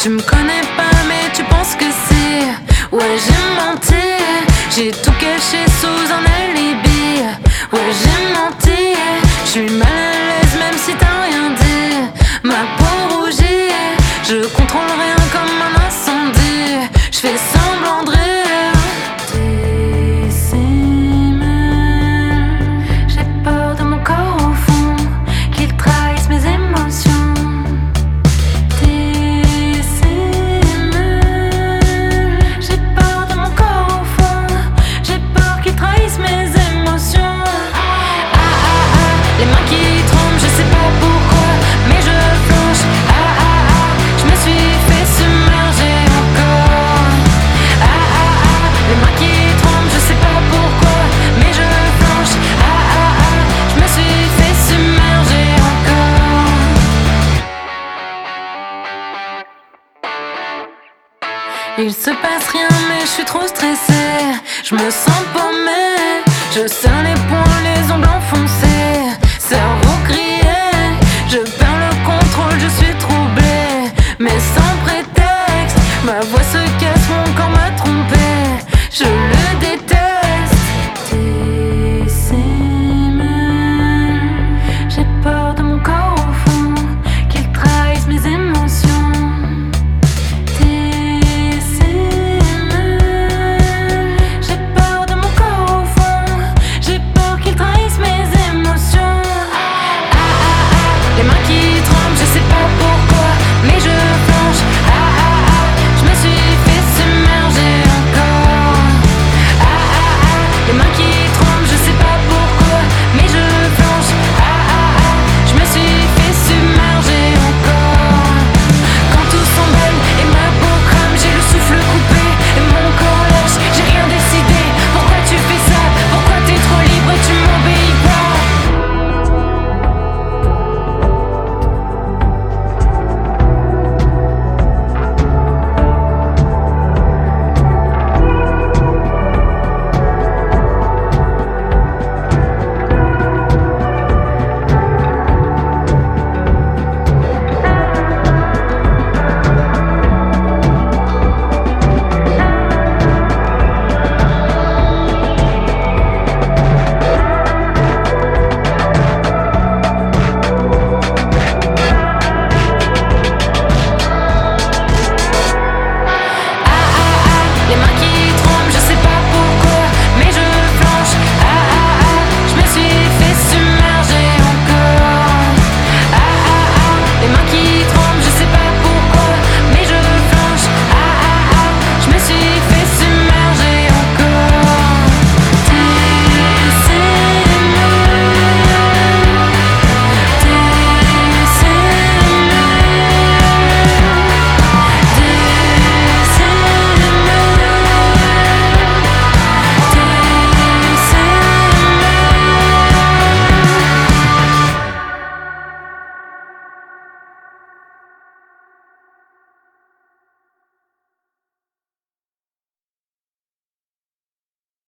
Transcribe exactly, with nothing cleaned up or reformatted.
Tu me connais pas mais tu penses que c'est. Ouais j'ai menti, j'ai tout caché sous un alibi. Ouais j'ai menti, je suis mal à l'aise même si t'as rien dit. Ma peau rougit, je contrôle rien comme un incendie. Je fais semblant de rire. Dissimule, j'ai peur de mon corps au fond, qu'il trahisse mes émotions. Il se passe rien mais je suis trop stressée. Je me sens paumée, je serre les poings.